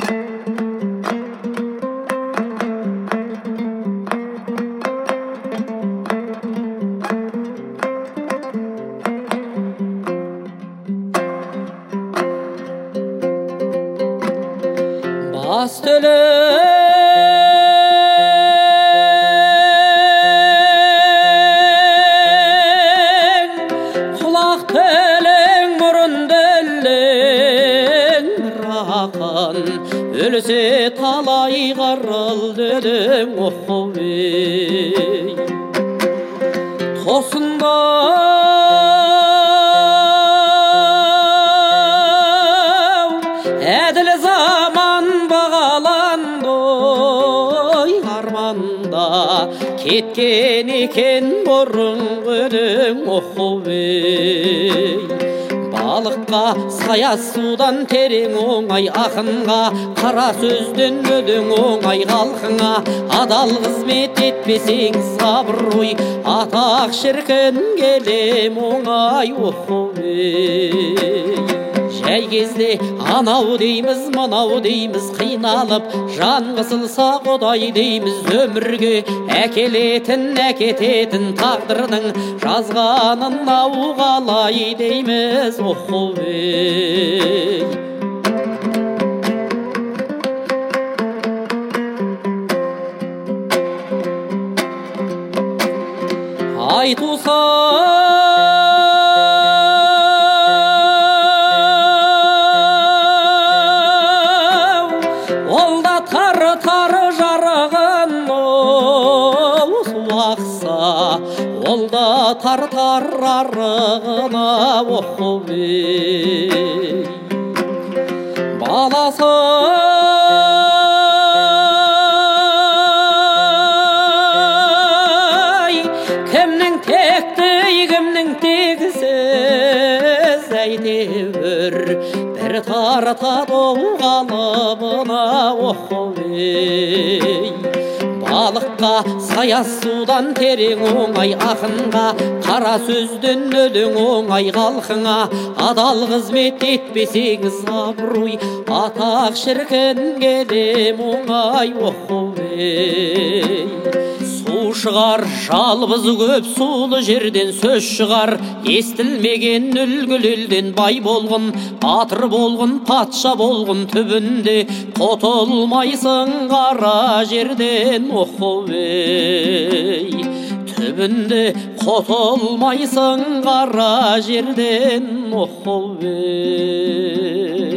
Бас төлең құлақ төлең мұрын төлең рақын өлсе талай қарылды дөң оқуй тосында әділ заман бағаланды арманда кеткен екен бұрынғының оқуй балыққа сая судан терең оңай ақынға қара сөзден өлең оңай халқыңа адал қызмет етпесең абырой атақ шіркін келем оңай оқуй жай кезде анау дейміз мынау дейміз қиналып жан қысылса құдай дейміз өмірге әкелетін әкететін тағдырдың жазғанын ау қалай дейміз оқуй айтуса тары жараған суақса ол да тартар арығына оқуй баласы кімнің текті кімнің тегісіз әйтеуір бір тартады қалыбына оқуй балыққа сая судан терең оңай ақынға қара сөзден өлең оңай халқыңа адал қызмет етпесеңіз абырой атақ шіркін келем оңай оқуй су шығар жалбыз көп сулы жерден сөз шығар естілмеген үлгілі елден бай болғын батыр болғын патша болғын түбінде құтылмайсың қара жерден оқуй түбінде құтылмайсың қара жерден оқуй